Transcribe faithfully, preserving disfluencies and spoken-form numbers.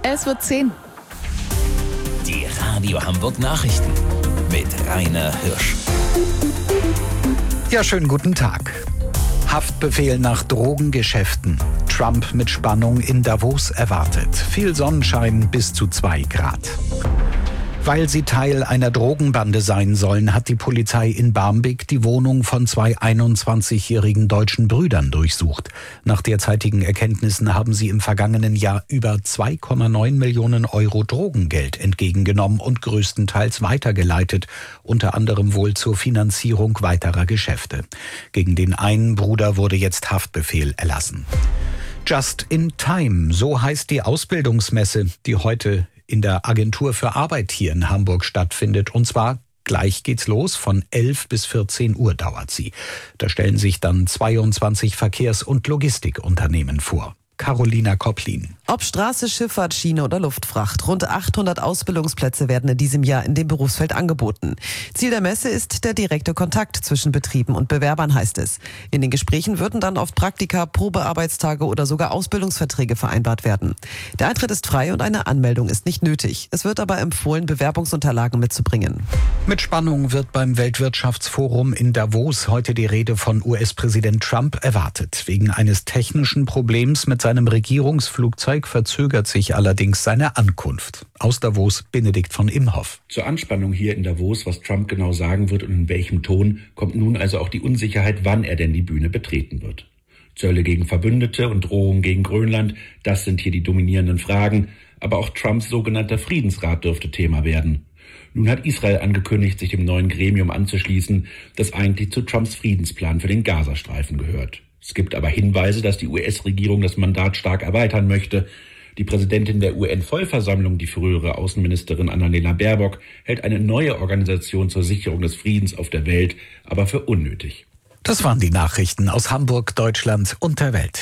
Es wird zehn. Die Radio Hamburg Nachrichten mit Rainer Hirsch. Ja, schönen guten Tag. Haftbefehl nach Drogengeschäften. Trump mit Spannung in Davos erwartet. Viel Sonnenschein bis zu zwei Grad. Weil sie Teil einer Drogenbande sein sollen, hat die Polizei in Barmbek die Wohnung von zwei einundzwanzigjährigen deutschen Brüdern durchsucht. Nach derzeitigen Erkenntnissen haben sie im vergangenen Jahr über zwei Komma neun Millionen Euro Drogengeld entgegengenommen und größtenteils weitergeleitet, unter anderem wohl zur Finanzierung weiterer Geschäfte. Gegen den einen Bruder wurde jetzt Haftbefehl erlassen. Just in Time, so heißt die Ausbildungsmesse, die heute in der Agentur für Arbeit hier in Hamburg stattfindet. Und zwar gleich geht's los, von elf bis vierzehn Uhr dauert sie. Da stellen sich dann zweiundzwanzig Verkehrs- und Logistikunternehmen vor. Carolina Kopplin. Ob Straße, Schifffahrt, Schiene oder Luftfracht, rund achthundert Ausbildungsplätze werden in diesem Jahr in dem Berufsfeld angeboten. Ziel der Messe ist der direkte Kontakt zwischen Betrieben und Bewerbern, heißt es. In den Gesprächen würden dann oft Praktika, Probearbeitstage oder sogar Ausbildungsverträge vereinbart werden. Der Eintritt ist frei und eine Anmeldung ist nicht nötig. Es wird aber empfohlen, Bewerbungsunterlagen mitzubringen. Mit Spannung wird beim Weltwirtschaftsforum in Davos heute die Rede von U S-Präsident Trump erwartet. Wegen eines technischen Problems mit seinem Regierungsflugzeug verzögert sich allerdings seine Ankunft. Aus Davos Benedikt von Imhoff. Zur Anspannung hier in Davos, was Trump genau sagen wird und in welchem Ton, kommt nun also auch die Unsicherheit, wann er denn die Bühne betreten wird. Zölle gegen Verbündete und Drohungen gegen Grönland, das sind hier die dominierenden Fragen. Aber auch Trumps sogenannter Friedensrat dürfte Thema werden. Nun hat Israel angekündigt, sich dem neuen Gremium anzuschließen, das eigentlich zu Trumps Friedensplan für den Gazastreifen gehört. Es gibt aber Hinweise, dass die U S-Regierung das Mandat stark erweitern möchte. Die Präsidentin der U N-Vollversammlung, die frühere Außenministerin Annalena Baerbock, hält eine neue Organisation zur Sicherung des Friedens auf der Welt aber für unnötig. Das waren die Nachrichten aus Hamburg, Deutschland und der Welt.